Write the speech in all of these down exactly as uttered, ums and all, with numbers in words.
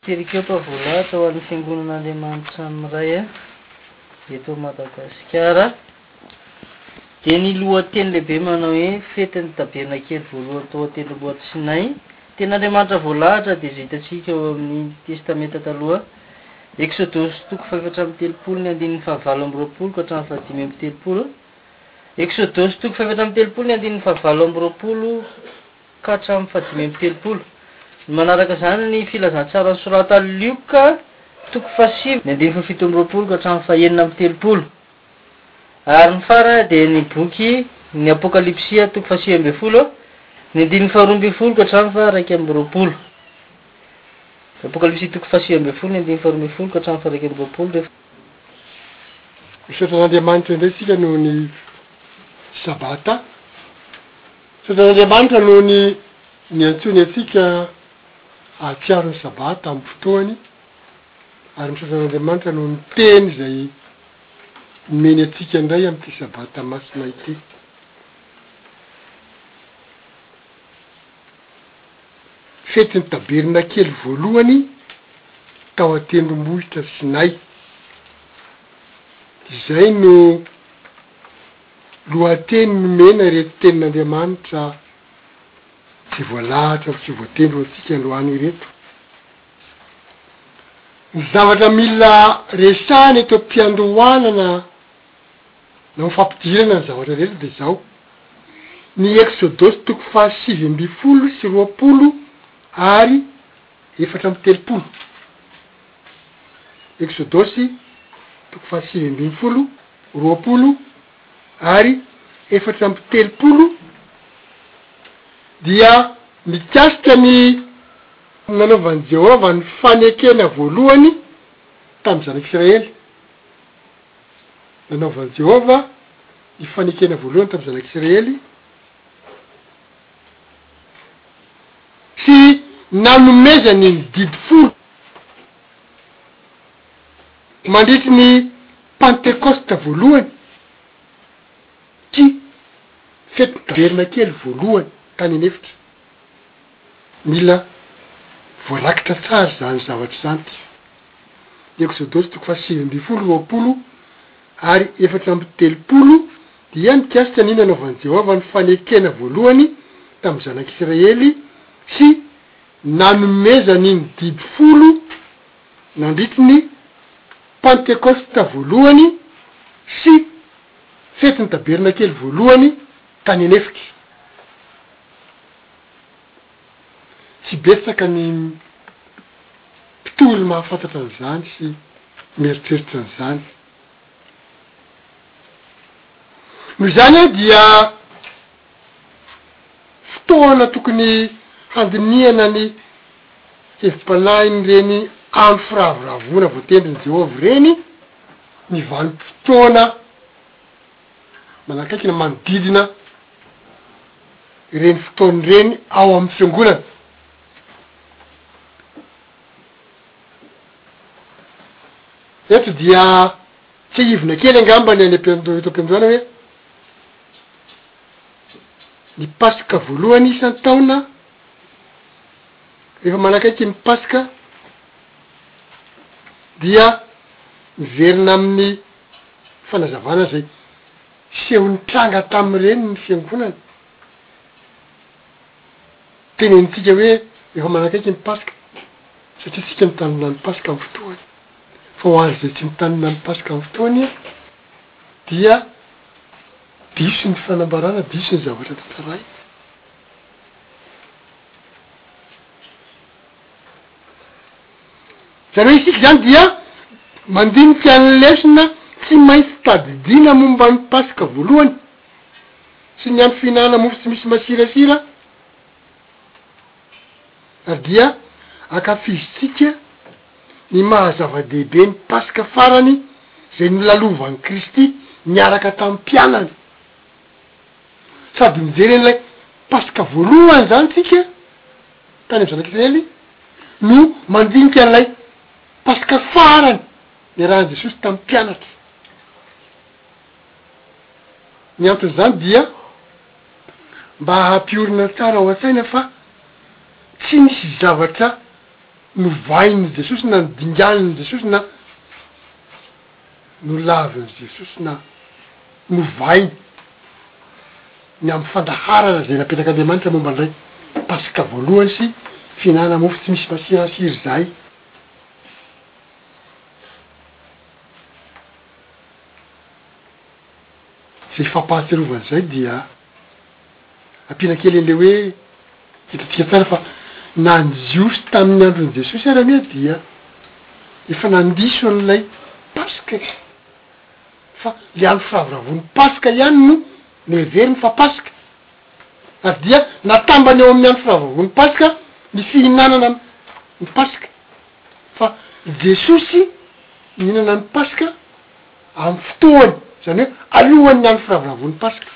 Tirikepa volahatra ho an'ny fiangonan'Andriamanitra amiray eto Madagasikara. Dia ny lohateny lehibe manao hoe fetin'ny taberna kely voalohany tao an-tendrombohitra Sinay. Ten'Andriamanitra voalahatra dia izay hitantsika eo amin'ny testamenta taloha. Exodus toko fahaefatra amby telopolo ny andinin'ny fahavalo amby roapolo ka hatramin'ny fahadimy amby telopolo. Exodus toko fahaefatra amby telopolo ny andinin'ny fahavalo amby roapolo ka hatramin'ny fahadimy amby telopolo. Manaraka izany ny filazantsara sorata Lioka toko fahasivy ny andin'ny fahafito amby roapolo ka hatramin'ny fahaenina amby telopolo. Ary ny fara dia ny boky ny Apokalipsia toko fahasivy amby folo ny andin'ny faharoa amby folo ka hatramin'ny faharaika amby roapolo. Apokalipsia toko fahasivy amby folo ny andin'ny faharoa amby folo ka hatramin'ny faharaika amby roapolo. Misotran'Andriamanitra indray sika noho ny sabata. Misotran'Andriamanitra noho ny ny antsony atsika atsiaro ny sabata amin'ny fotoany, ary misotran'Andriamanitra noho ny teny izay meny atsika indray amin'ity sabata masina ity. Fetin'ny taberna kely voalohany tao an-tendrombohitra Sinay. Izay no lohateny nomena ireto tenin'Andriamanitra tsy voalahatra sy voatendro atsika androany ireto. Ny zavatra mila resahana eto am-piandohanana na mifampidirana ny zavatra rehetra de zao: ny Exodus toko fahasivy amby folo sy roapolo ary efatra amby telopolo. Exodus toko fahasivy amby folo, roapolo ary efatra amby telopolo dia mikasika ny nanaovan'i Jehova ny fanekena voalohany tamin'ny zanak'Israely. Nanaovan'i Jehova ny fanekena voalohany tamin'ny zanak'Israely sy nanomezany ny didy folo mandritra ny Pentecoste voalohany sy fety taberna kely voalohany tany anefitra. Mila voarakitra tsara zany zavatra zany ty. Exodus toko fahasivy amby folo, roapolo ary efatra amby telopolo dia mikasika ny nanaovan'i Jehova ny fanekena voalohany tamin'ny zanak'Israely sy nanomezany ny didy folo nandritry ny Pentecoste voalohany sy fetin'ny taberna kely voalohany tany anefitra. Tsy betsaka ny mpitolo mahafantatra an'izany sy mieritreritra an'izany. Noho izany dia fotoana tokony handiniana ny hevim-panahy reny andro firavoravona voatendrin'i Jehova reny, ny vanim-potoana manakaikina manodidina reny fotoany reny ao amin'ny fiangonana. Eto dia tsy hivona kely angamba ny any ampiandoeto ampiandohana hoe ny pasika voalohany isan'ny taona, rehefa manakaiky ny pasika dia miverina amin'ny fanazavana zay sehon'ny tranga tamin'ireny ny fiangonana. Tenenitsika hoe efa manakaiky ny pasika satria tsika mitanona ny pasika amin'ny fotoany. Fa ho azy zay tsy mitanona ny pasika amin'ny fotoany dia diso ny fanambarana, diso ny zavatra tantaray. Zany hoe isika zany dia mandinika ny lesona tsy maintsy tadidina momba ny pasika voalohany sy ny amin'ny fihinana mofo tsy misy masirasira, ary dia akafizitsika ny mahazava-dehibe ny pasika farany zay nolalovan'i Kristy niaraka tamin'ny mpianany. Sady mijery an'ilay pasika voalohany zany tsika tany amin'ny zanak'Israely no mandinika an'ilay pasika farany niarahan'i Jesosy tamin'ny mpianatra. Ny anton'izany dia mba hampiorina tsara ao an-tsaina fa tsy misy zavatra novainy jesosy na nodinganiny jesosy na no laviny jesosy na novainy ny amy fandaharana zay napetraky andriamanitra momba andray pasika voalohany sy fihinana mofo tsy misy masirasiry zay. Zay fampahatsiarovany zay dia ampiana kely an'le hoe hitatsika tsara fa nanjiosy tamin'ny androny jesosy ara mia dia efa nandiso an'ilay pasika fa le andro firavoravoan'ny pasika ihany no noheveriny fa pasika ary dia natambany eo amin'ny andro firavoravoan'ny pasika ny fihinanana ny pasika fa jesosy mihinana ny pasika amy fotoany zany hoe alohan'ny andro firavoravoan'ny pasika.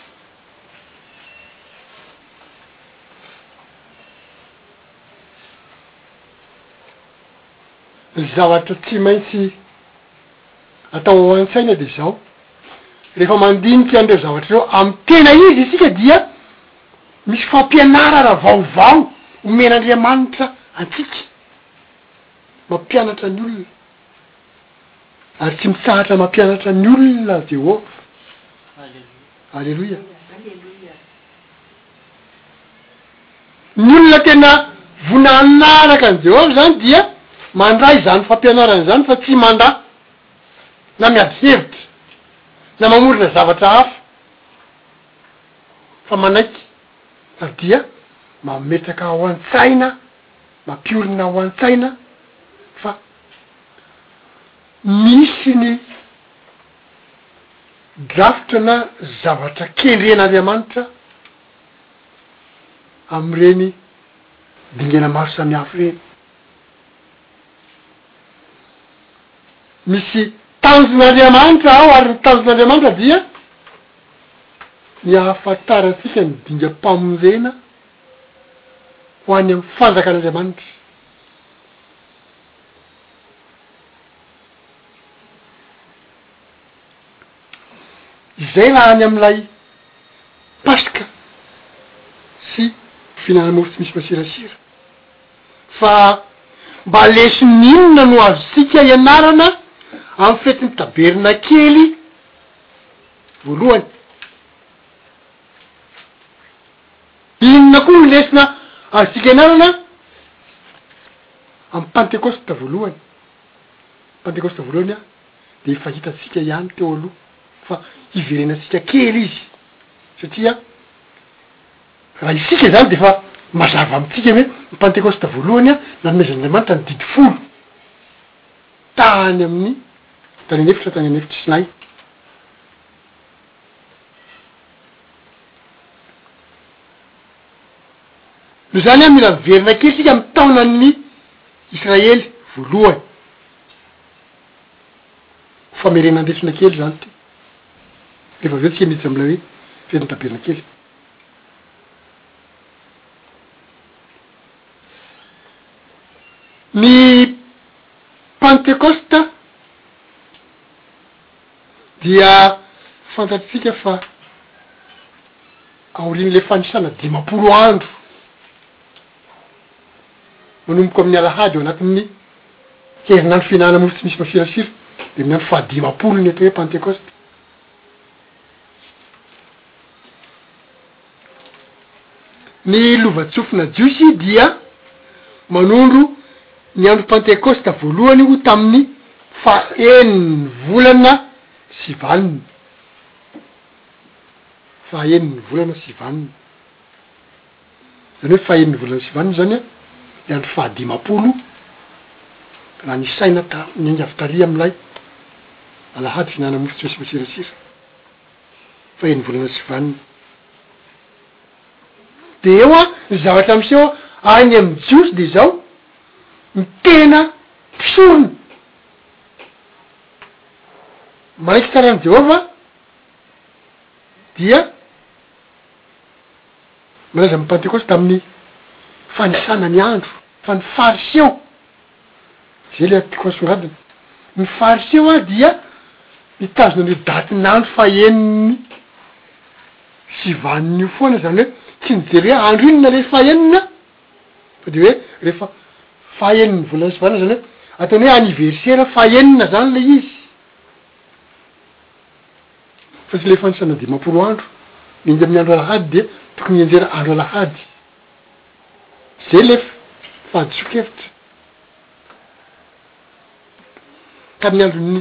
Ny zavatra tsy maintsy atao ao an-tsaina de zao rehefa mandinika an'ireo zavatra reo amy tena izy isika dia misy fampianarana vaovao omen'andriamanitra antsika mampianatra ny olona ary tsy mitsahatra mampianatra ny olona Jehova. Alleluia. Ny olona tena voninanaraka ny Jehova zany dia mandray zany fampianarana zany fa tsy manda na miady hevitra na mamorona zavatra hafa fa manaiky ary dia mametraka ao an-tsaina mampiorina ao an-tsaina fa misy ny drafitra na zavatra kendren'andriamanitra am'ireny dingana maro samihafa reny. Misy tanjon'andriamanitra ao ary ny tanjon'andriamanitra dia ny ahafantaratsika ny dingam-pamonjena ho any amy fanjakan'andriamanitra. Izay raha any am'ilay pasika sy fihinana mofo tsy misy masirasira fa mba lesoninona no azosika ianarana amy fetiny taberina kely voalohany. Inona koa ny lesona azosika ianarana amy pentecoste voalohany. Pentecoste voalohany a de efa hitatsika ihany teo aloha fa hiverenasika kely izy satria raha isika zany de fa mazava amitsika hoe ny pentecoste voalohany a nanomezan'andriamanitra ny didy folo tany amin'ny tany anefitra tany anefitra Sinay. No zany a mila miverina kely sika amy taonan'ny Israely voalohany famerenandesina kely zany ty rehefa aveo tsika miditsy am'ilay hoe fetiny taberina kely. Ny pentecoste dia fantatsika fa aorin'le fanisana dimapolo andro manomboka amin'ny alahady eo anatin'ny herinandro fihinana mofo tsy misy masirasira de amin'ny andro fahadimapolo ny atao hoe pentecoste. Ny lovatsofina jiosy dia manondro ny andro pentecoste voalohany ho tamin'ny fahaeniny volana sy valiny fahaeniny volana sy valiny zany hoe fahaeniny volana sy valiny zany a ny andro fahadimapolo raha ny saina ta ny angy avy taria am'ilay alahady fihinana mofo tsy misy masirasira fahaeniny volana sy valiny. De eo a ny zavatra amseho any amy jiosy de zao ny tena mpisorony manaiky tsaran'i Jehova dia malaza amy pentecoste amin'ny fanisana ny andro fa ny fariseo zay le tiako asongadiny ny fariseo a dia mitazona an'io datin'andro fahaeniny sy vaniny io foana zany hoe tsy nijery hoe andro inona le fahaenina fa de hoe rehefa fahaeniny volana sy vana zany hoe ataony hoe anniversaire fahaenina zany le izy fa tsy le fanisana dimapolo andro mindy amin'ny andro alahady de tokony enjera andro alahady zay le fahadiso-kevitra ka amin'ny androny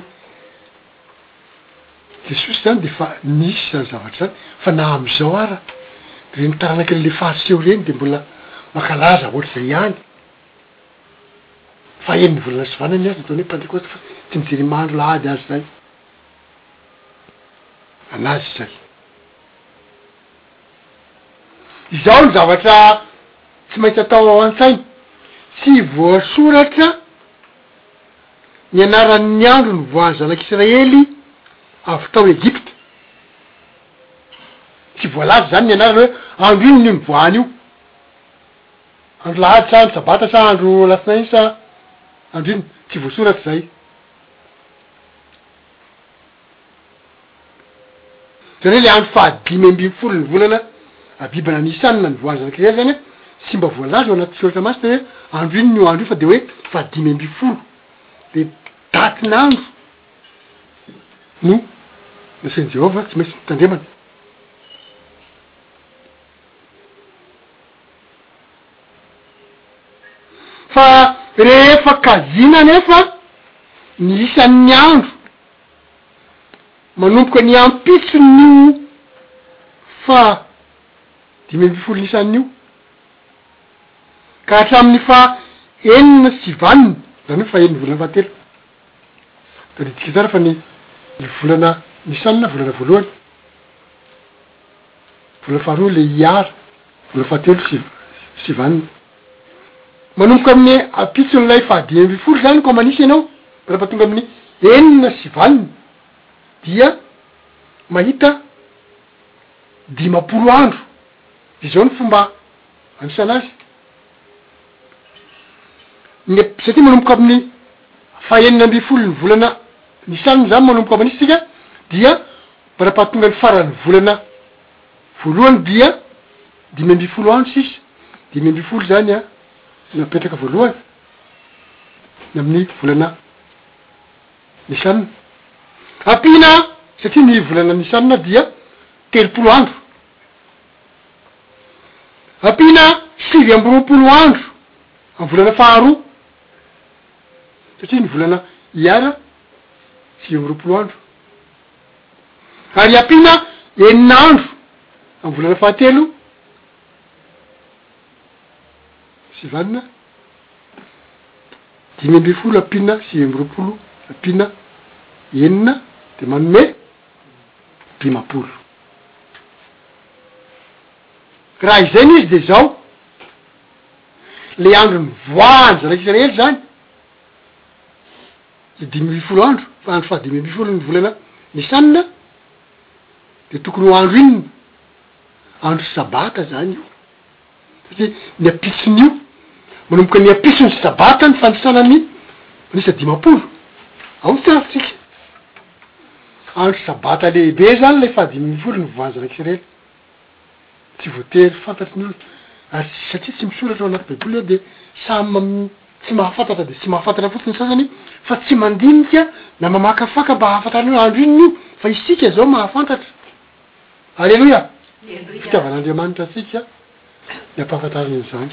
jesosy zany de fa nisy zany zavatra zany fa na am'izao ara reny taranaky le fariseho reny de mbola makalaza ohatr'izay ihany fa eniny volana sy vanany azy ataony hoe pentecoste fa tsy mijery mahandro lahady azy zay anazy zay izao ny zavatra tsy maintsy atao ao an-tsainy tsy voasoratra ny anaran'ny andro ny voan'ny zanak'Israely avy tao Egypte tsy voalaza zany ny anarany hoe andro ino ny mivoany io andro lahady sa andro sabata sa andro lasinainy sa andro ino tsy voasoratra zay zany hoe le andro fahadimy ambin'ny folo ny volana abibana nisanina ny voany zanak'Israely zany hoe tsy mba voalaza ao anaty soratra masina hoe andro ino ny andro io fa de hoe fahadimy ambin'ny folo de datin'andro no nasain'i Jehova tsy maintsy mitandremana fa rehefa kazina nefa ny isan'ny andro manomboka ny ampitson'io fa dimy amby folo n'isan'io ka hatramin'ny fa enina sy vanina zany hoe fa eniny volana fahatelo da ditika tsara fa ny volana nisanina volana voalohany volana faharoa le iara volana fahatelo sy sy vanina manomboka amin'ny ampitson'ilay fahadimy amby folo zany ko manisy ianao raha tonga amin'ny enina sy vanina dia mahita dimapolo andro izao ny fomba anisana azy ny satria manomboka amin'ny fahaenina amby folo ny volana nisanina zany manomboka manisy tsika dia marapahatonga ny farany volana voalohany dia dimy amby folo andro sisa dimy amby folo zany a napetraka voalohany amin'ny volana nisanina ampina satria ny volana nisanina dia telopolo andro ampina sivy amby roapolo andro amin'ny volana faharoa satria ny volana iara sivy amby roapolo andro ary ampina enina andro amin'ny volana fahatelo sy vanina dimy amby folo ampina sivy amby roapolo ampina enina de manome dimapolo raha izay izy de zao le andro ny voany zanak'Israely zany de dimy amby folo andro fa andro fa dimy amby folo ny volana nisanina de tokony ho andro inona andro sabata zany io satria ny ampitson'io manomboka ny ampisony sabata ny fandisanany manisa dimapolo ao tsaratsika andro sabata lehibe zany le fahadimy amby folo ny voany zanak'Israely tsy voatery fantatry ny olo ary satria tsy misoratra ao anaty baiboly eo de samy tsy mahafantatra de tsy mahafantatra fotsiny sasany fa tsy mandinika na mamakafaka mba hahafantarany hoe andro ino io fa isika zao mahafantatra alleloia fitiavan'Andriamanitra atsika ny ampahafantarany izany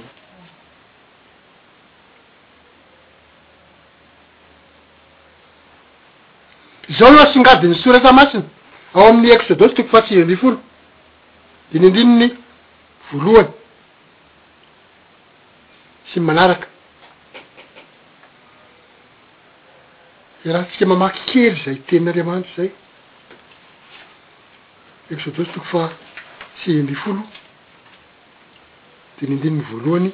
zao no asongadiny soratra masina ao amin'ny exodosy toko fahatsivy amby folo de ny andininy voalohany sy manaraka raha tsika mamaky kely zay tenin'Andriamanitra zay exodosy toko fa sivy amby folo de ny andininy voalohany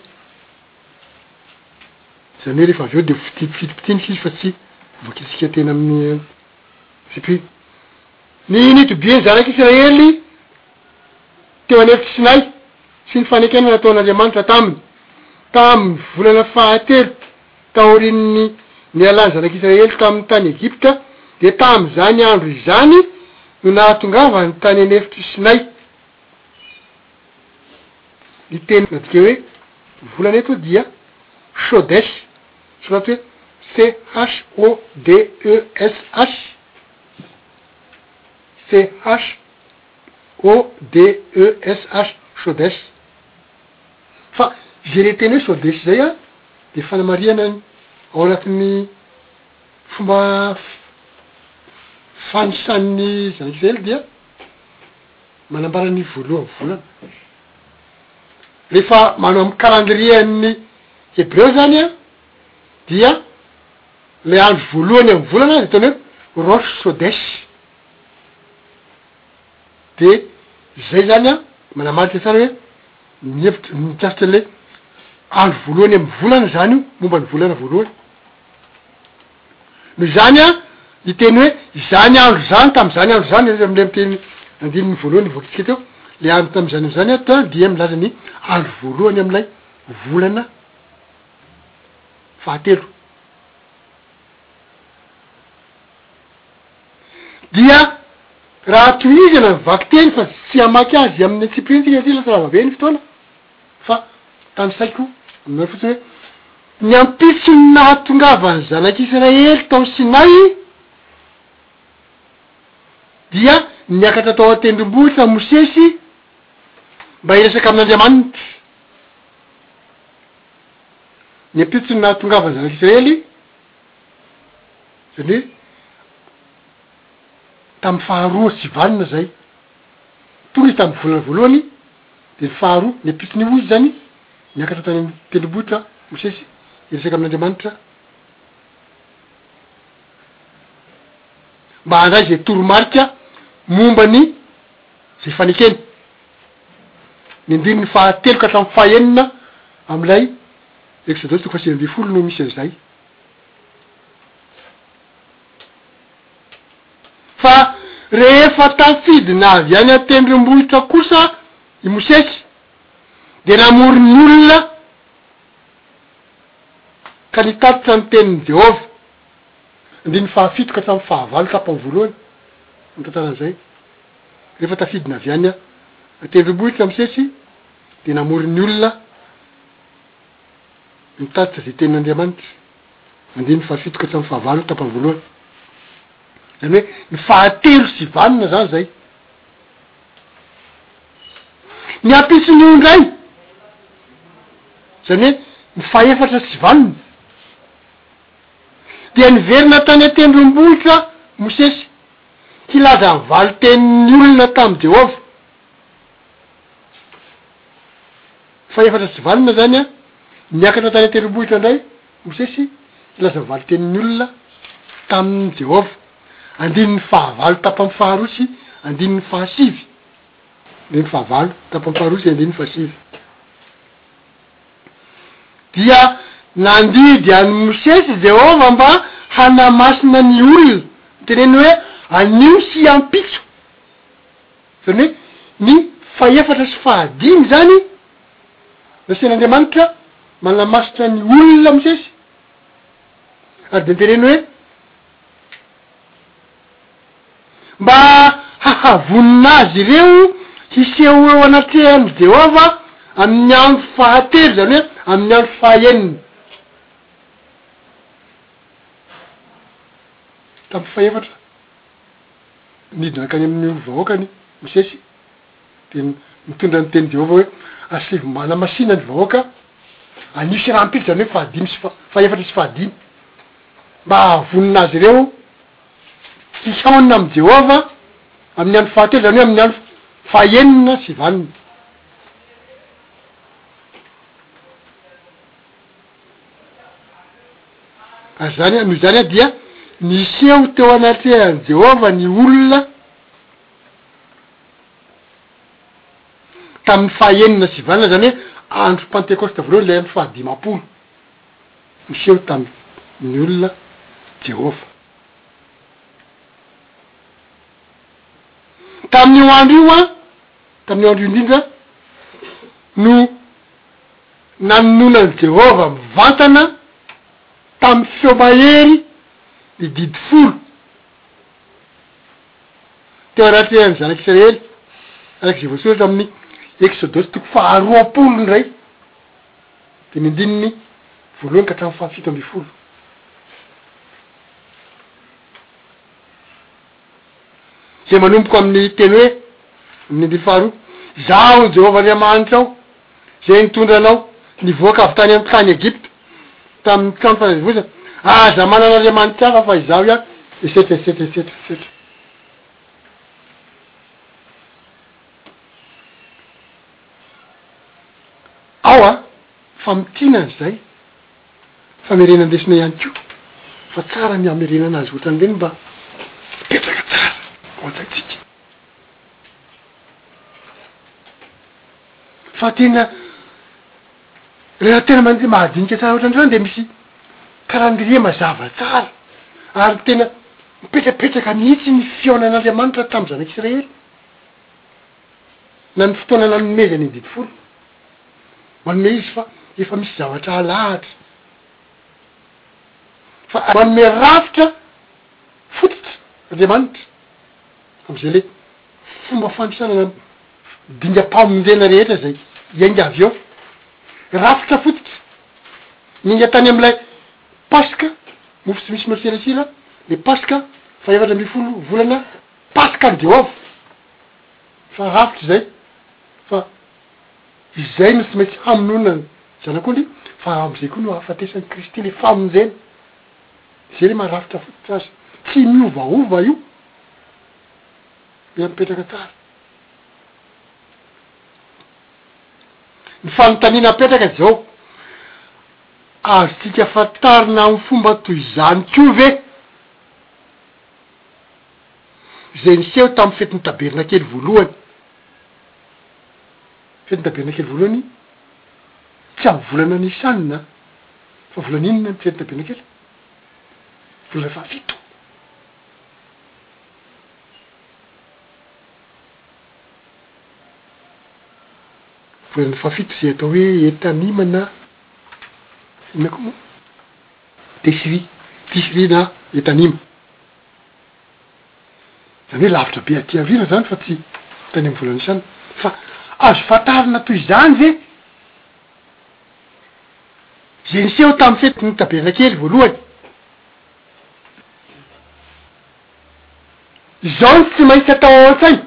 zany hoe rehefa avy eo de fitipitiniky izy fa tsy voakitsika tena amin'ny sipy ny nitobie zanak'Israely teo anefitry Sinay sy ny fanekena nataon'Andriamanitra taminy taminy volana fahatelo taorinin'ny ny alany zanak'Israely tamin'ny tany Egypta de tam'izany andro izany no nahatongava ny tany anefitry Sinay ny teny adika hoe volana eto dia Chodesh, soratry hoe C H O D E S H, C H O D E S H, Chodesh. Fa zay le teny hoe Chodesh zay a de fanamariana ao anatin'ny fomba fanisan'ny zanak'Israely dia manambarany voalohany volana. Rehefa manao amy calendrier-ny Hébreu zany a dia le andro voalohany amy volana de tena hoe Rosh Chodesh. De zay zany a manamarika tsara hoe mihevitra mikasitra le andro voalohany amy volana zany io, momba ny volana voalohany. No zany a iteny hoe zany andro zany tam'zany andro zany amle miteny andininy voalohany voakitsika teo, le andro tam'zany am'zany a ta dia milaza ny andro voalohany am'ilay volana fahatelo. Dia raha tohizana mivaky teny fa tsy amaky azy amin'ny tsiprinytika ty lasa ravave ny fotoana fa tany saiko aminao fotsiny hoe ny ampitsony nahatongavany zanak'Israely tao Sinay dia niakatra tao atendrombohitra Mosesy mba hiresaka amin'Andriamanitra. Ny ampitsony nahatongavany zanak'Israely zany hoe tamy faharoa sy valina zay tonga izy tamy volana voalohany de ny faharoa ny ampitsony ozy zany niakatra tany tendrombohitra Mosesy hiresaka amin'Andriamanitra mba handray zay toromarika momba ny zay fanekeny. Ny andininy fahatelo ka hatramin'ny fahaenina amilay Exodus toko fasivy amby folo no misy an'izay. Fa rehefa tafidy na avy any atendrombohitra kosa i Mosesy de namory ny olona ka nitatitra ny tenin'ny Jehova. Andininy fahafito ka hatramin'ny fahavalo tapany voalohany ny tantaran'izay. Rehefa tafidy na avy any atendrombohitra Mosesy de namory ny olona nitatitra zay tenin'Andriamanitra. Andininy fahafito ka hatramin'ny fahavalo tapany voalohany. Zany hoe ny fahatelo sy valina zany zay. Ny ampitsony io ndray zany hoe ny faefatra sy valina dia niverina tany atendrombohitra Mosesy hilaza ny valo tenin'ny olona tamy Jehova. Faefatra sy valina zany a niakatra tany atendrombohitra ndray Mosesy hilaza ny valo tenin'ny olona taminy Jehova. Andininy fahavalo tapany faharoa sy andininy fahasivy. Andininy fahavalo tapany faharoa sy andininy fahasivy. Dia nandidy any Mosesy Jehova mba hanamasina ny olona, teneny hoe anio sy ampitso. Zany hoe ny faefatra sy fahadimy zany nasen'Andriamanitra manamasitra ny olona Mosesy. Ary de teneny hoe mba hahavonina azy ireo hiseho eo anatrehany Jehova amin'ny andro fahatelo, zany hoe amin'ny andro fahaenina. Tamy faefatra nidina kany amin'ny vahoakany Mosesy de mitondra ny teny Jehova hoe asivy manamasina ny vahoaka anisy raha ampity, zany hoe fahadimy sy faefatra sy fahadimy mba hahavonina azy ireo hisaonina amy Jehova amin'ny andro fahatelo, zany hoe amin'ny andro fahaenina sy valina. Ary zany noho zany a dia niseho teo anatrehany Jehova ny olona tamin'ny fahaenina sy valina, zany hoe andro Pentecoste voalohany le andro fahadimapolo niseho tamin'ny olona Jehova. Tamin'io andro io a tamin'io andro io indrindra no nanononany Jehova mivantana tamy feo mahery ny didy folo teo anatrehany zanak'Israely, arak'izay voasoratra amin'ny Exodus toko faharoapolo ndray de ny andininy voalohany ka hatramin'ny fahafito amby folo. Zay manomboko amin'ny teny hoe amin'ny andiny faharoa, zaho Jehovah Andriamanitra aho zay nitondra anao nivoaka avy tany amin'ny tany Egypte tamin'ny trano fanazavozana, aza manana Andriamanitra hafa fa izaho ihany, esetra esetra esetra esetra. Ao a fa mitinany zay famerena andesina ihany ko fa tsara ny amerena anazy ohatran'ireny mba petraka tsara ohatratsika. Fa tena reha tena mande mahadinika tsara ohatran'izany de misy karandiria mazava tsara ary tena mipetrapetraka mihitsy ny fionan'Andriamanitra tamin'ny zanak'Israely na ny fotoana nanomezany indimy folo manome izy fa efa misy zavatra alahatra fa manome rafitra fototra Andriamanitra am'izay le fomba fandisanana dingam-pamonjena rehetra zay iainga avy eo rafitra fototra ninga tany am'ilay paska mofo tsy misy masilasila le paska fa efatra amby folo volana paska ny Jehova fa rafitra zay fa izay no tsy maintsy hamonona zanak'ondry fa am'izay koa no ahafatesan'ny Kristy le famonjena zay le maharafitra fototra azy tsy miovaova io mia mipetraka tsara. Ny fanontaniana apetraka zao azotsika fatarina amin'ny fomba toy izany ko ve zay niseho tamin'ny fetin'ny taberna kely voalohany. Fetin'ny taberna kely voalohany tsy amin'ny volana Nisanina fa volana inona ny fetin'ny taberna kely? Volana fahafito. Volana fahafito zay atao hoe etanima na ina koa moa tesiri tisiri na etanima zany hoe lavitra be aty avina zany fa tsy tany amin'ny volana Nisanina fa azo fatarina toy izany ve zay niseho tamin'ny fetin'ny taberna kely voalohany. Izao ny tsy maintsy atao ao an-tsaina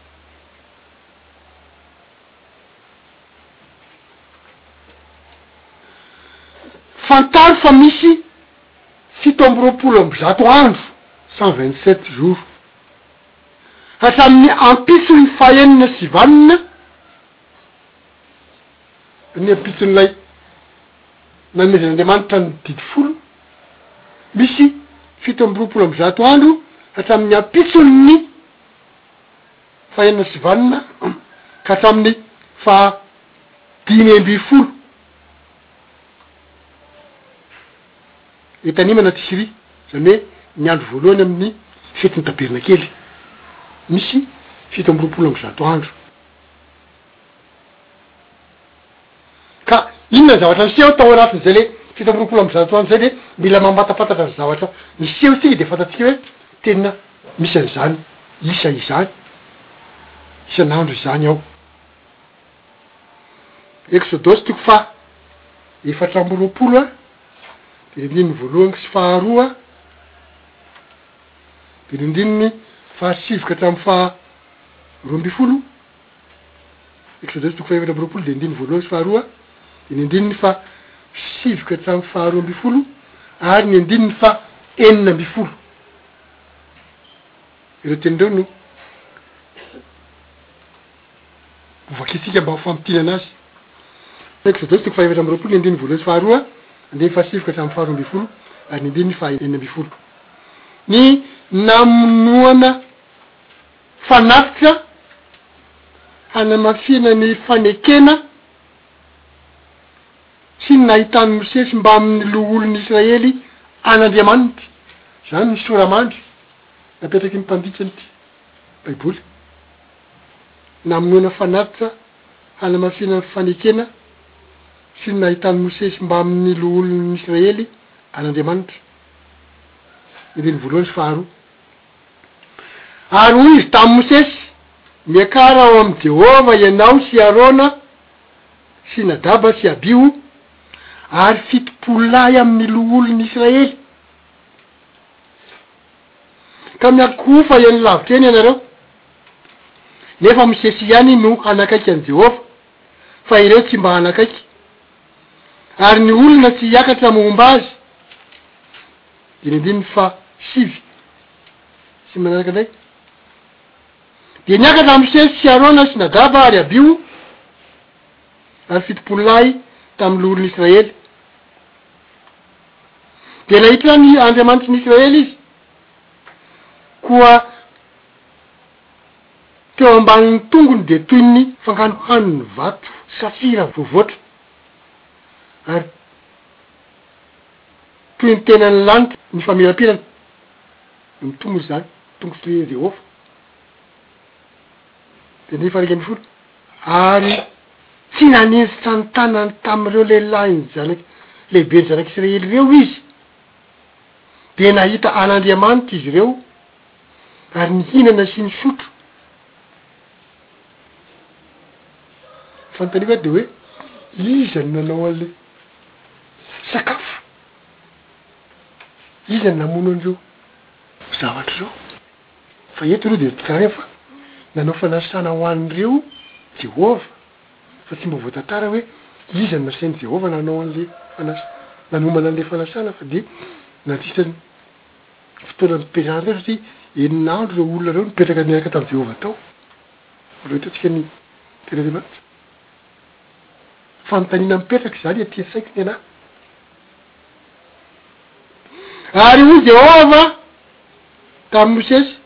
fantaro fa misy fito amby roapolo amby zato andro cent vingt sept jours hatramin'ny ampisony fahaenina sy vanina ny ampison'ilay nanomezan'Andriamanitra ny didy folo misy fito amby roapolo amby zato andro hatramin'ny ampison'ny fahaenina sy vanina ka hatramin'ny fa dimy amby folo etanima na tisiri zany hoe ny andro voalohany amin'ny fetin'ny taberna kely misy fito amby roapolo amby zato andro. Ka inona zavatra niseho tao anatin'izay le fito amby roapolo amby zato andro zay le mila mamatapatatra ny zavatra niseho tsika de fantatsika hoe tena misy an'izany isa izany isan'andro izany ao. Exodosy toko fa efatra amby roapolo a de indininy voalohany sy faharoa de indininy fahasivoka hatramin'ny faha roa amby folo. Exodosy toko fa efatra amby roapolo de indininy voalohany sy faharoa de ny indininy fa sivoka hatramin'ny faha roa amby folo ary ny indininy fa enina amby folo. Ireo tenindreo no vakitsika mba ho fampitina anazy. Exodosy toko fa efatra amby roapolo ny indininy voalohany sy faharoa andiny fahasivoka hatramin'ny faha roa amby folo ary ny indininy fa enina amby folo. Ny namonoana fanafitra hanamafina ny fanekena sy ny nahitany Mosesy mba amin'ny loholon'ny Israely an'Andriamanitra zany ny soramandry napetraky ny mpandikany ty baiboly. Namonoana fanafitra hanamafina ny fanekena sy ny nahitany Mosesy mba amin'ny loholon'ny Israely an'Andriamanitra indiny voalohany sy faharoa. Ary hoy izy tamin'ny Mosesy miakara ao amin'i Jehova ianao sy Arona sy Nadaba sy Abiho ary fitopolay amin'ny loolon'ny Israely ka miakofa eny lavitra eny ianareo nefa Mosesy ihany no hanakaiky an' Jehova fa ireo tsy mba hanakaiky ary ny olona tsy hiakatra momba azy dinindininy fa sivy sy manaraka anay de niakatra Mosesy sy Arona sy Nadaba ary Abio ary fitopolay tamin'ny loolon'ny Israely de nahitra ny Andriamanitra ny Israely izy koa teo ambanin'ny tongony de toy ny fanganohan'ny vato safira vovoatra ary toy ny tenany lanitra ny famirapirana ny tongo zany tongo sy Jehova de ny faharika ambin'ny folo ary tsy nanenjitra ny tanany tamin'ireo lehilahy ny zanaky lehibe ny zanaky Israely reo izy de nahita an'Andriamanitra izy reo ary nihinana sy ny sotro fantaniva de hoe iza ny nanao an'le sakafo iza ny namono andreo zavatra reo fa eto reo de karaha fa nanao fanasana ho an'ireo Jehova fa tsy mba voatantara hoe iza ny nasain'i Jehova nanao an'le fanasa nanomana an'le fanasana fa de nandrisany fotoana mipetrahana reo satria enin'andro reo olona reo nipetraka miaraka tamin'i Jehova tao reo hitantsika ny tena Andriamanitra fanontaniana mipetraka zany aty saiko ny ana ary hoy Jehova tamin'ny Mosesy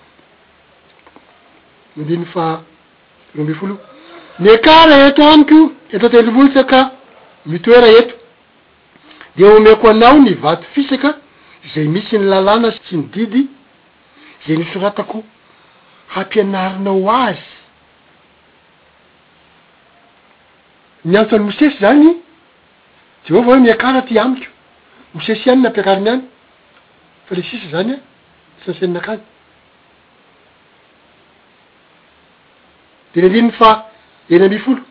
andiny fa roa amby folo miakara eto amiko eto tendrombohitra mitoera eto de omeko anao ny vato fisaka zay misy ny lalàna sy ny didy zay nisoratako hampianarinao azy miantso any Mosesy zany Jehova hoe miakara ty amiko Mosesy ihany nampiakariny any fa le sisa zany a sy naseninankany de nandininy fa eny amby folo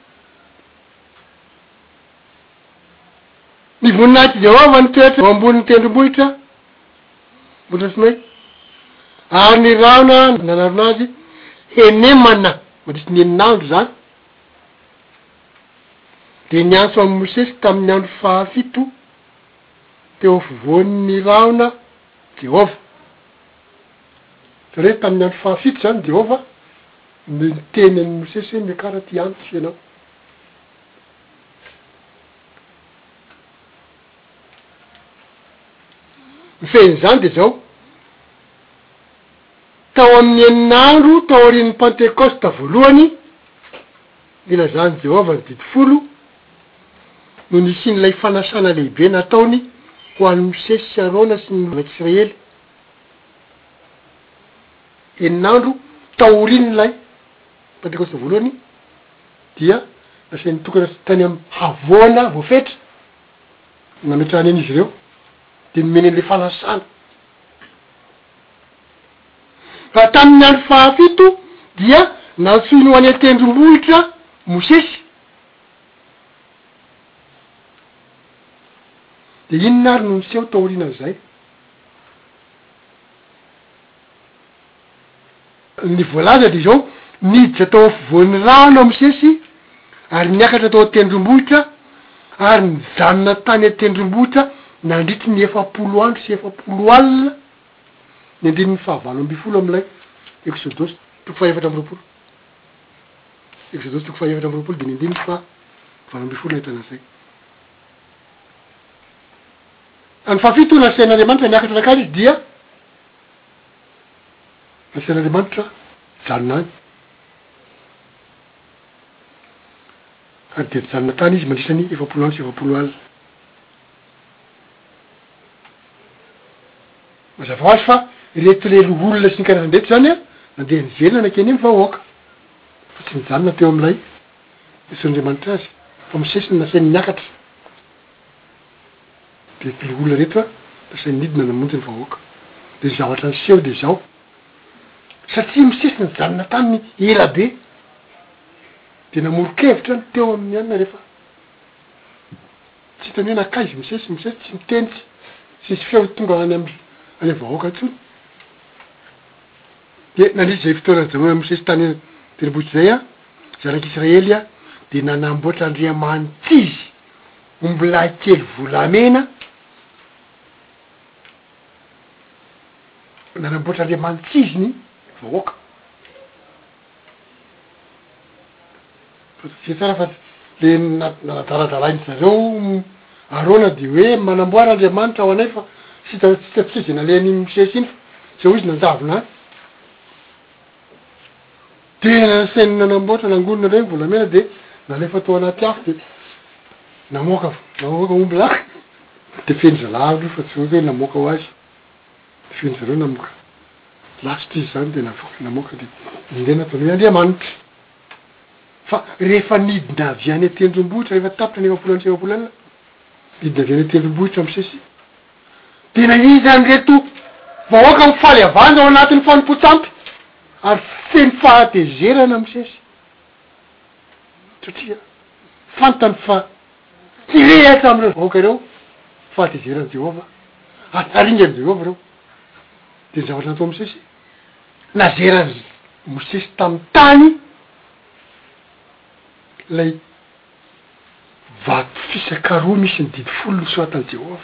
ny voninahity Jehova ny toetra eo amboniny tendrombohitra mbola sy may ary ny raona nanarona azy henemana mandrisy ny enin'andro zany de niantso amin'ny Mosesy tamin'ny andro fahafito teo afovoan'ny raona Jehova fa rehefa tamin'ny andro fahafito zany Jehova ny teny amin'ny Mosesy hoe miakara ty antso ianao mifeny zany de zao tao amin'ny enin'andro tao aorian'ny Pentecoste voalohany ilazany Jehova ny didi folo no nisy n'ilay fanasana lehibe nataony ho an'ny Mosesy sy Arona sy ny Israely enin'andro taoriny lay Pentecoste voalohany dia nasainy tokana tany amy havoana voafetra nametrahany eny izy ireo de nomeny an'le fanasana fa tamin'ny andro fahafito dia natsoiny ho any tendrombohitra Mosesy de inona ary no niseho taorina zay ny voalaza de zao niditra tao afovoan'ny rano Mosesy ary niakatra tao tendrombohitra ary nijanona tany atendrombohitra nandritry ny efapolo andro sy efapolo alina ny andininy fahavalo amby folo am'ilay Exodosy toko fahaefatra amby roapolo Exodosy toko fahaefatra amby roapolo de ny andininy fa valo amby folo ahitana zay any fafito nasain'Andriamanitra niakatra nakany izy dia nasain'Andriamanitra janona any ary de janona tany izy mandrisany efapolo andro sy efapolo alina mazava ho azy fa reto le olona sy ny karazan-dreto zany a nandeha nivelona nakeny amy vahoaka fa tsy nijanona teo am'ilay eson'Andriamanitra azy fa Mosesy ny nasainy niakatra de le olona reto a nasainy nidina namonjy ny vahoaka de zavatra niseho de zao satria Mosesy nijanona taminy ela be de namoro-kevitra ny teo amin'ny anina rehefa tsy hitany hoe nakaizy misesy misesy tsy mitensy sisy feo tonga any amy any vahoaka tsony de nandrisy zay fotoana zao misesy tany tendrombohitra zay a zanak'Israely a de nanamboatra Andriamanitra izy ombilahy kely volamena nanamboatra Andriamanitra izy ny vahoaka tsy tsara fa le nadaradarainy zareo arona de hoe manamboara Andriamanitra ao anay fa sy tsy naleny misesy iny zao izy nanjavona de nasainy nanamboatra nangonina reny volamena de nalefa tao anaty afo de namoaka namoaka omby lahy de feny zalahy fa tsy hoe namoaka ho azy de feny zareo namoaka lasitra izy zany de navoaka namoaka de indray nataony hoe Andriamanitra fa rehefa nidina avy any tendrombohitra rehefa tapitra ny efapolo any efapolo alina nidina avy any tendrombohitra misesy tena izy zany reto vahoaka mifaly avany ao anatin'ny fanompotampy ary feny fahatezerana misesy satria fantany fa tsy rehatra am'ireo vahoaka reo fahatezerany Jehova aringany Jehova reo de ny zavatra natao misesy nazerany misesy tamy tany lay vato fisakaroa misy ny didy folo soatany Jehova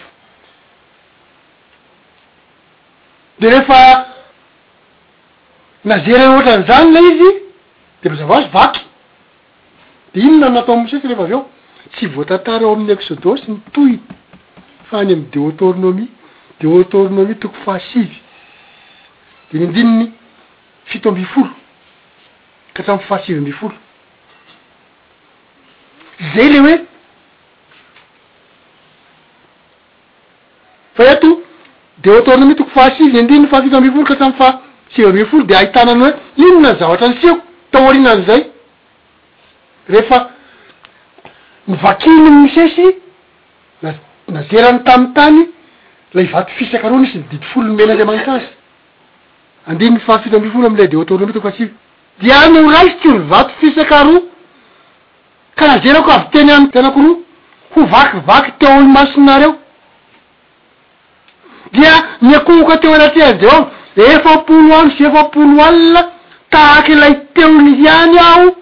de rehefa nazerany ohatran'izany lay izy de mazava azy vato de inona natao misesy rehefa avy eo tsy voatantara ao amin'ny Exodosy ny toy fa any amy Deutéronomie Deutéronomie toko fahasivy de ny andininy fito amby folo ka hatramy fahasivy amby folo zay le hoe fa eto Deutéronomie toko fahasivy andininy fahafito amby folo ka hatramy fahasivy amby folo de ahitanany hoe inona zavatra niseko tao aorinan'izay rehefa mivakiny misesy nazerany tamy tany lay vato fisakaroa nisy ny didy folo mena Andriamanitra azy andininy fahafito amby folo am'ilay Deutéronomie toko fahasivy dia no raisitsy ny vato fisakaroa ka nazerako avy teny amy tenakoroa ho vakivaky teo amy masinareo dia miakohoka teo anatrehany Jehova efapolo andro sy efapolo alina tahaky ilay teony ihany aho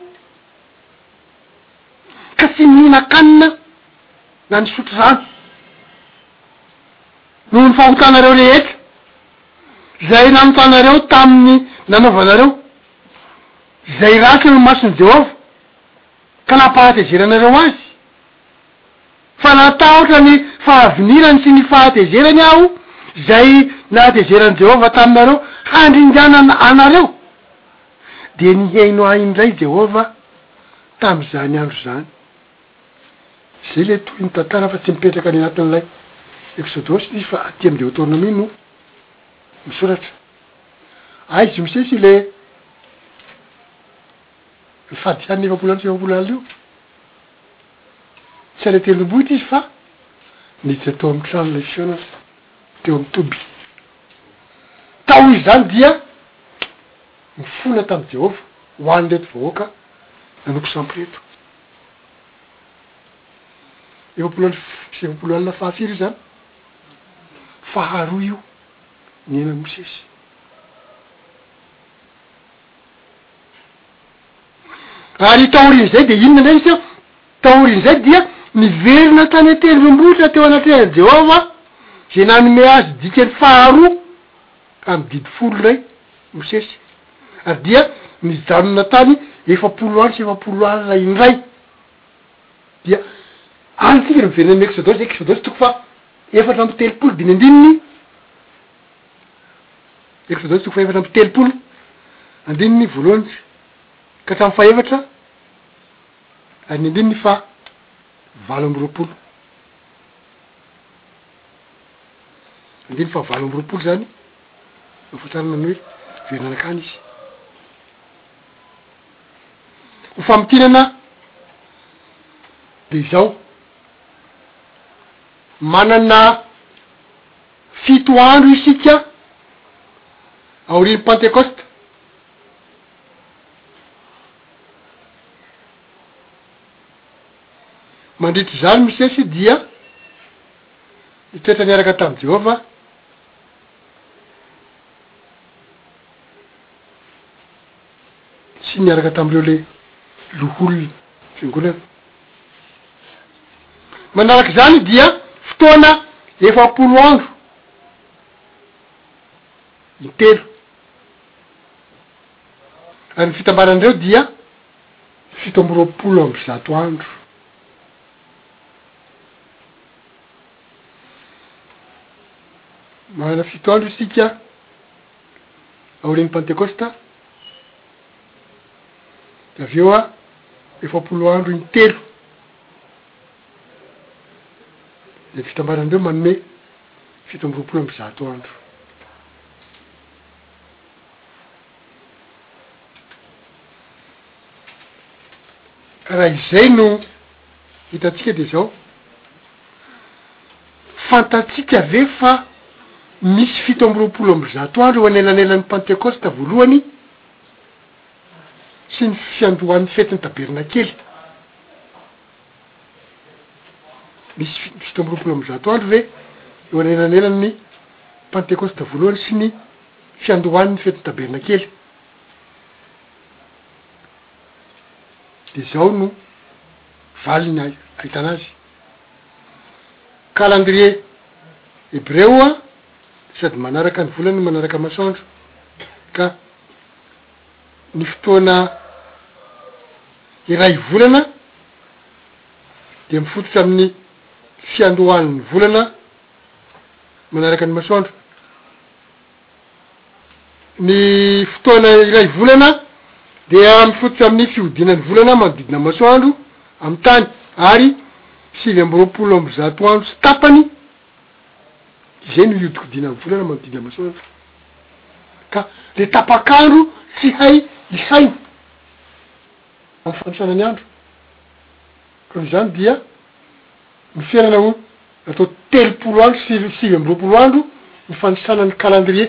ka tsy mihina-kanina na ny sotro rano noho ny fahotanareo rehetra zay nanotanareo tamin'ny nanaovanareo zay rasy no masony Jehova ka nampahatezeranaareo azy fa natahotra ny fahavinirany sy ny fahatezerany aho zay nahatezerany Jehova taminareo handringanana anareo de nihaino ahy indray Jehova tam'izany andro zany zay le toy ny tantara fa tsy mipetraka any anatin'ilay Exodosy izy fa aty amy Deutéronomie no misoratra aizy misesy le fadihan'ny efapolo andro sy efapolo alina io tsy ale tendrombohitra izy fa niditra teo amy trano lay fiona teo amy toby tao izy zany dia mifona tamy Jehova ho any reto vahoaka nanoko sampireto efapolo andro sy efapolo alina fahafiry io zany faharoa io ny ena misesy ary taorin'izay de inona ndray izy taorin'izay dia niverina tany atendrombohitra teo anatrehany Jehova zay nanome azy dikany faharoa amy didy folo ray misesy ary dia nijanona tany efapolo andro sy efapolo alina indray dia any tsika miverina amy Exodosy Exodosy toko fa efatra amby telopolo dimy andininy Exodosy toko fa efatra amby telopolo andininy voalohany ka hatramy fa efatra ary ny andininy fa valo amby roapolo andiny fa valo amby roapolo zany nofotrarinany hoe verinanakany izy ho famitinana de zao manana fito andro isika aoriny Pentecoste mandritra zany misesy dia itoetra niaraka tamy Jehova sy niaraka tam'ireo le loholona fiangonana. Manaraky zany dia fotoana efapolo andro intelo ary ny fitambaran'ireo dia fito amby roapolo amby zato andro. Manana fito andro isika aorian'ny Pentecosta, da avy eo a efapolo andro intelo le fitambaran'ireo manome fito amby roapolo amby zato andro. Raha izay no hitatsika de zao fantatsika ve fa misy fito amby roapolo amby zato andro ho anelanelan'ny Pentecosta voalohany sy ny fiandohan'ny fetin'ny tabernakely. Misy fito amby roapolo amby zato andro ve eo anelanelan'ny Pentecosta voalohany sy ny fiandohan'ny fetin'ny tabernakely. De zao no valiny ahitana azy. Calendrier hébreu a sady manaraka ny volany manaraka masoandro, ka ny fotoana iray volana de mifototra amin'ny fiandohan'ny volana manaraka ny masoandro. Ny fotoana iray volana dia mifototra amin'ny fihodinan'ny volana manodidina masoandro amy tany ary sivy amby roapolo amby zato andro sy tapany zay no ihodinan'ny volana manodidina masoandro. Ka le tapakandro tsy hay isainy amy fanosana ny andro. Ka zany dia miferana ho atao telopolo andro sivy sivy amby roapolo andro ny fanosana ny calendrier.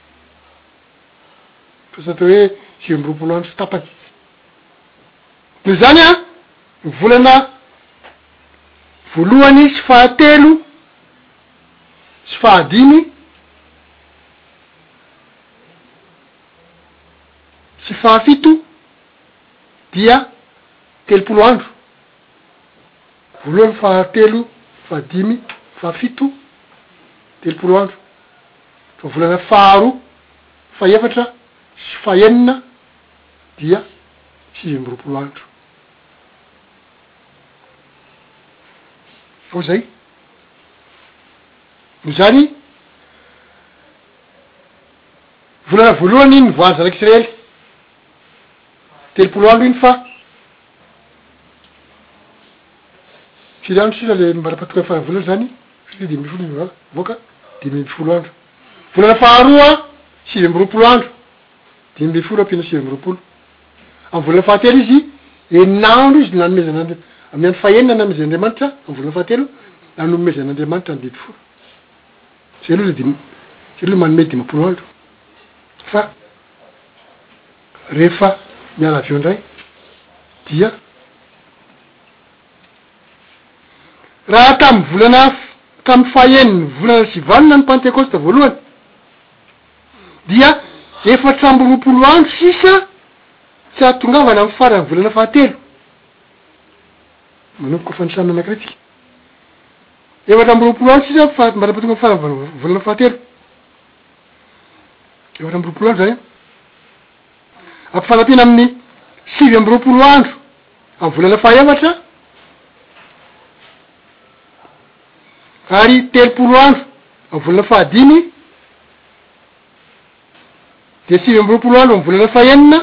Fa satao hoe sivy amby roapolo andro sy tapany. No zany a ny volana voalohany sy fahatelo sy fahadimy sy fahafito dia telopolo andro. Voalohany, fahatelo, fahadimy, fahafito, telopolo andro. Fa volana faharoa, fahaefatra sy fahaenina dia sivy amby roapolo andro. Fao zay no zany volana voalohany ny voazy zanak'Israely telopolo andro iny fa firy andro sila le mbarapatoka fa volana zany fi dimy folo iny voaka dimy amby folo andro. Volana faharoa sivy amby roapolo andro, dimy amby folo ampina sivy amby roapolo. Amy volana fahatelo izy enin'andro izy nanomezana amin'ny andro fahaenina nanomezan'Andriamanitra amy volana fahatelo nanomezan'Andriamanitra ny dimy folo. Zay aloha le dimy zay aloha manome dimapolo andro. Fa rehefa miala avy eo indray dia raha tamy volana tamy fahaeniny volana sivanina ny Pentecosta voalohany dia efatra amby roapolo andro sisa tsy ahatongavana amy farany volana fahatelo manomboka fanisana anakiretsika. Efatra amby roapolo andro sisa fa marapatonga farany volana fahatelo. Efatra amby roapolo andro zany ampifanampiana amin'ny sivy amby roapolo andro amy volana fahaefatra ary telopolo andro amy volana fahadimy de sivy amby roapolo andro amy volana fahaenina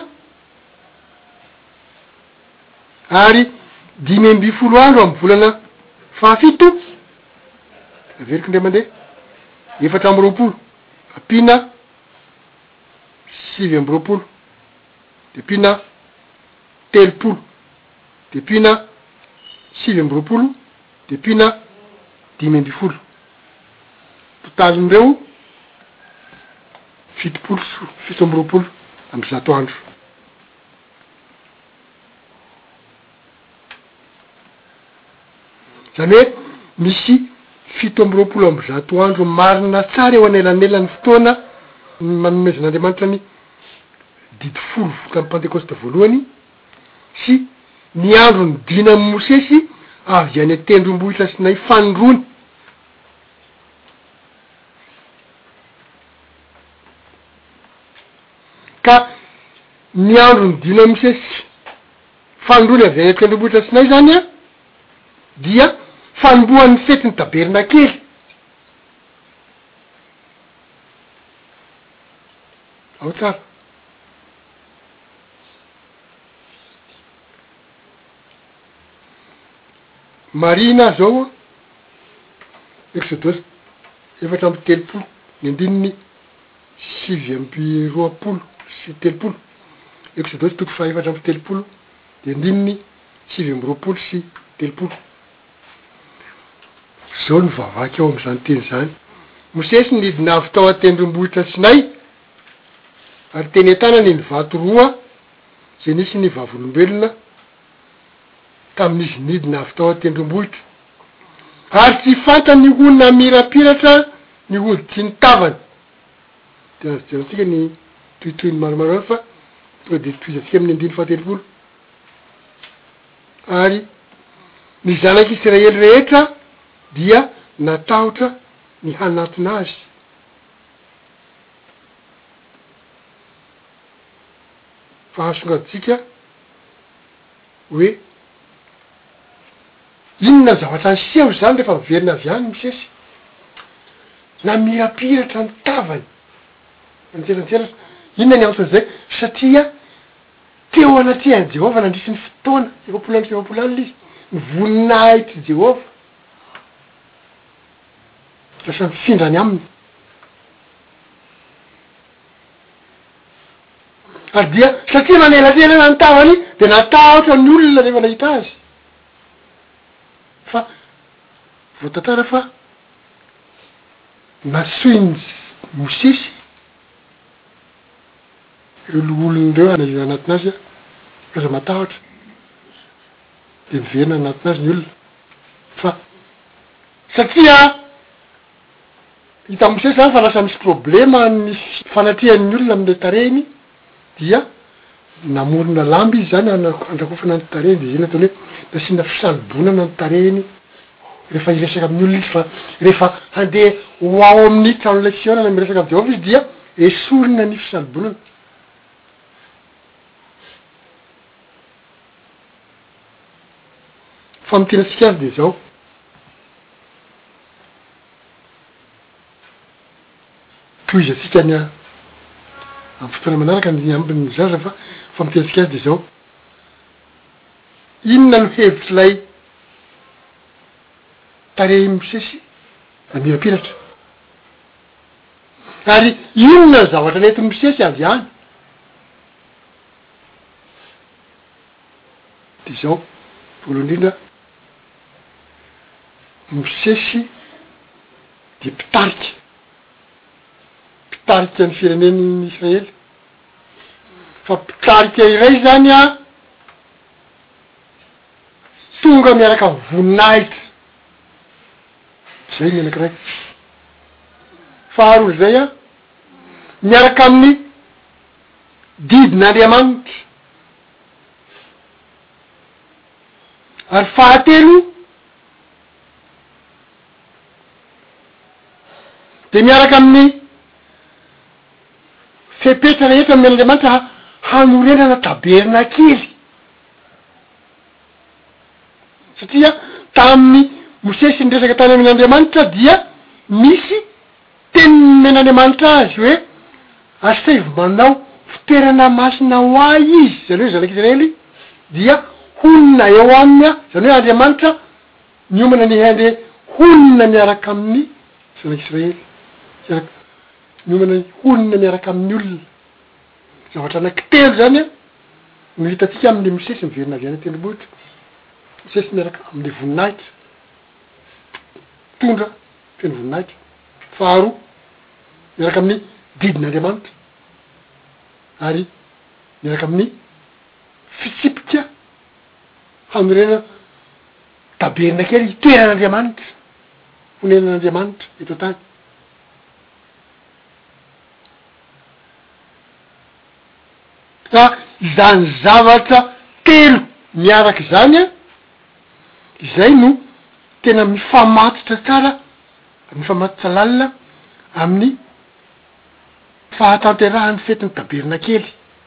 ary dimy amby folo andro amy volana fahafito. Averiky indray mandeha efatra amby roapolo ampina sivy amby roapolo de pina telopolo de pina sivy amby roapolo de pina dimy amby folo. Totalin'ireo fitopolo fito amby roapolo amby zato andro. Zany hoe misy fito amby roapolo amby zato andro marina tsara eo anelanelany fotoana manomezan'andriamanitra ny didy folo voka amy pentecoste voalohany sy ny andro ny dina amy Mosesy avy any tendrombohitra sy nay fanondrony ka ny andro ny dina amy Mosesy fanondrony avy any tendrombohitra sy nay zany a dia fanombohan'ny fetiny tabernakely ao tsara marina zao exodosy efatra amby telopolo ny andininy sivy amby roapolo sy telopolo exodosy toko fa efatra amby telopolo de andininy sivy amby roapolo sy telopolo zao ny vavaky ao am'izany teny zany Mosesy nidina avy tao atendrombohitra Sinay ary teny an-tanany ny vato roa zay nisy ny vavolombelona tamin'izy nidina avy tao atendrombohitra ary tsy fantany olona mirapiratra ny hoditsy ny tavany de azojerantsika ny tohitoy ny maromaro fa to de toizatsika amin'ny andiny fahatelopolo ary ny zanak'Israely rehetra dia natahotra ny hanatona azy fa hasongaditsika hoe inona zavatra ny seho zany rehefa miverina avy any Mosesy na mirapiratra ny tavany anjelanjelatra inona ny anton'izay satria teo anatrihan'i Jehova nandrisy ny fotoana efapolo andro efapolo alina izy ny voninahitry Jehova lasa mifindrany aminy ary dia satria nanelaselana ny tavany de natahotra ny olona rehefa nahita azy fa voatantara fa nasoiny Mosesy ireo loolon'ireo anatin'azy aza matahotra de miverina anatin'azy ny olona fa satria hita Mosesy zany fa lasa misy problema ny fanatrihan'ny olona am'le tarehiny dia namorona lamby izy zany andrakofana ny tarehiny de zay natao hoe nasina fisalobonana ny tarehiny rehefa iresaka amin'ny olona izy fa rehefa handeha ho ao amin'ny trano leksiona na miresaka am' Jehova izy dia esorina ny fisalobonana fa mitinatsika azy de zao toizatsika ny amy fotoana manaraka ny ambiny zaza fa fa mitinatsika azy de zao inona no hevitry lay tarehy Mosesy da mirapiratra ary inona ny zavatra nety Mosesy avy any de zao voalohany indrindra Mosesy de mpitarika mpitarika ny firenen'ny Israely fa mpitarika iray zany a tonga miaraka amy voninahitra zay ny anakiraiky faharoa zay a miaraka amin'ny didin'Andriamanitra ary fahatelo de miaraka amin'ny fepetra rehetra amin'ny Andriamanitra hanorenana tabernakely satria tamin'ny Mosesy nyresaka tany amin'Andriamanitra dia misy teny men'Andriamanitra azy hoe asaivo manao fitoerana masina ho ay izy zany hoe zanak'Israely dia honina eo aminy a zany hoe Andriamanitra niomana ny hande honina miaraka amin'ny zanak'Israely miaraka niomana honina miaraka amin'ny olona zavatra anankitelo zany a no hitatsika amin'ny Mosesy miverina avy any tendrombohitra Mosesy miaraka amin'ny voninahitra tondra feno voninahitra faharoa miaraka amin'ny didin'Andriamanitra ary miaraka amin'ny fitsipika hanorena tabernakely itoeran'Andriamanitra honenan'andriamanitra eto tany. Ka izany zavatra telo miaraky zany a izay no tena mifamatotra tsara mifamatotra lalina amin'ny fahatanterahan'ny fetiny taberna kely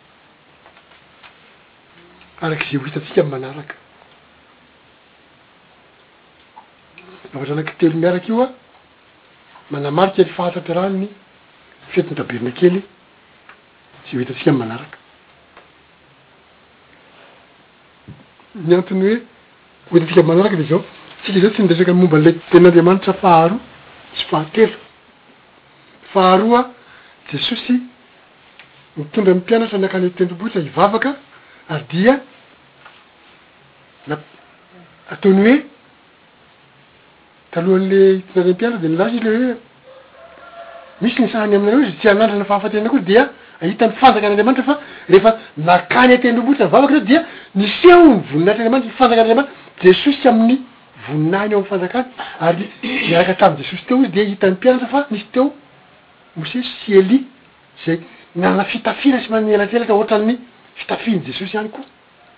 araky zay ho hitatsika manaraka. Zavatra anaky telo miaraky io a manamarika ny fahatanterahan'ny fetiny taberna kely zay ho hitatsika manaraka. Ny antony hoe ho hitatsika manaraka de zao tsika zao tsy niresaka momba le ten'andriamanitra faharoa sy fahatelo. Faharoa Jesosy mitondra ny mpianatra nakany tendrombohitra hivavaka ary dia ataony hoe talohan'le hitondra ny mpianatra de nilaza izy le hoe misy ny sahany aminareo izy tsy hanandrana fahafatena koa dia ahitany fanjaka an'andriamanitra fa rehefa nakany tendrombohitra nivavaka reo dia niseho ny voninahitran'andriamanitra fanjaka an'andriamanitra Jesosy amin'ny voninahiny eo amin'ny fanjakany ary miaraka tamin'ny Jesosy teo izy de hitan'ny mpianatra fa nisy teo Mosesy sy Eli zay nanana fitafina sy manelatselatra ohatran'ny fitafiny Jesosy ihany koa.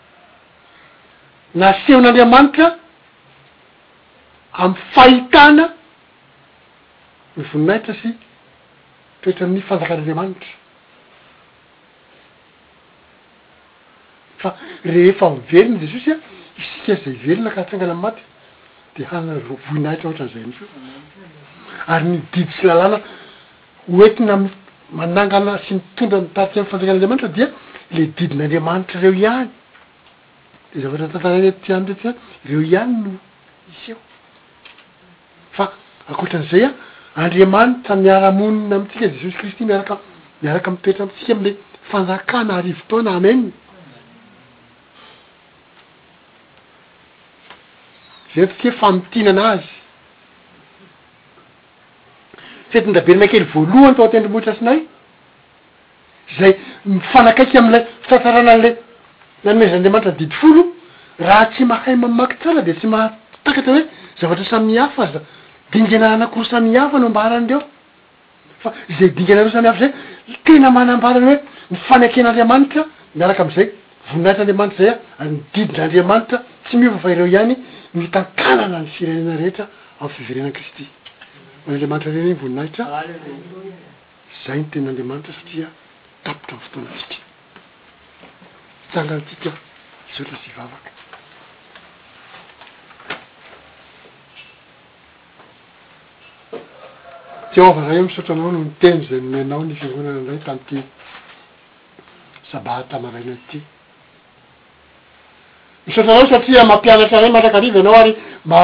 Nasehon'andriamanitra amin'ny fahitana ny voninahitra sy toetran'ny fanjakan'andriamanitra. Fa rehefa miveriny Jesosy a isika zay velona ka hatsangana maty de hanana voninahitra ohatran'izay misy ary ny didy sy lalàna hoentina manangana sy mitondra mitarika amin'ny fanjakan'andriamanitra dia le didin'andriamanitra reo ihany. De zavatra tantarany ty any rety reo ihany no iseho. Fa akoatran'izay a Andriamanitra miara-monina amitsika Jesosy Kristy miaraka miaraka mitoetra amitsika am'le fanjakana arivo-taona. Amen. Zay tsy hoe famitinana azy. Fetiny taberna kely voalohany tao tendrombohitra Sinay zay mifanakaiky am'ilay fitantarana an'le nanomezan'andriamanitra didy folo raha tsy mahay mamaky tsara de tsy mahatakatra hoe zavatra samihafa za dingana anakoroa samihafa no ambaran'ireo fa zay dingana reo samihafa zay tena manambarany hoe ny faneken'andriamanitra miaraka am'izay voninahitran'andriamanitra zay a ary ny didin'andriamanitra tsy miova fa ireo ihany ny tantanana ny firenena rehetra amin'ny fiverenan Kristy. Andriamanitra reny voninahitra zay ny ten'andriamanitra satria tapitra amin'ny fotoanatsika tsangantsika isotra sy vavaka. Jehovah zay misaotra anao no miteny zay nomenao ny fiangonana indray tam'ty sabata maraina ty. Misaotra anao satria mampianatra anay mandrakariva ianao ary ma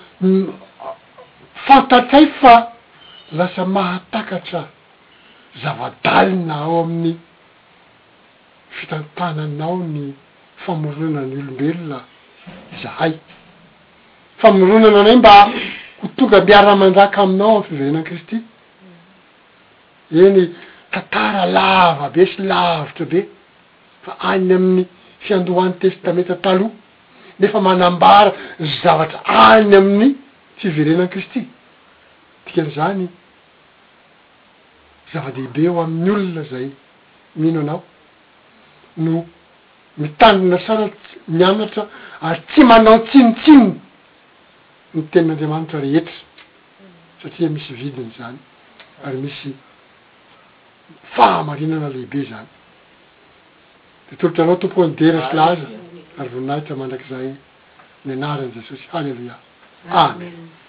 fantatsay fa lasa mahatakatra zavadalina ao amin'ny fitantananao ny famoronana ny olombelona zahay. Famoronana anay mba ho tonga miara mandraka aminao amin'ny fiverenan Kristy. Eny tantara lava be sy lavitra be fa any amin'ny fiandohan'ny testamenta taloha nefa manambara zavatra any amin'ny fiverenan Kristy. Dikan'izany zava-dehibe eo amin'ny olona zay mino anao no mitandrina sara mianatra ary tsy manao tsinitsiny ny tenin'andriamanitra rehetra satria misy vidiny zany ary misy fahamarinana lehibe zany. De tolotra anao tompo andera sy laza ary voninahitra mandrakizay ny anaran'i Jesosy. Halleluia. Amen.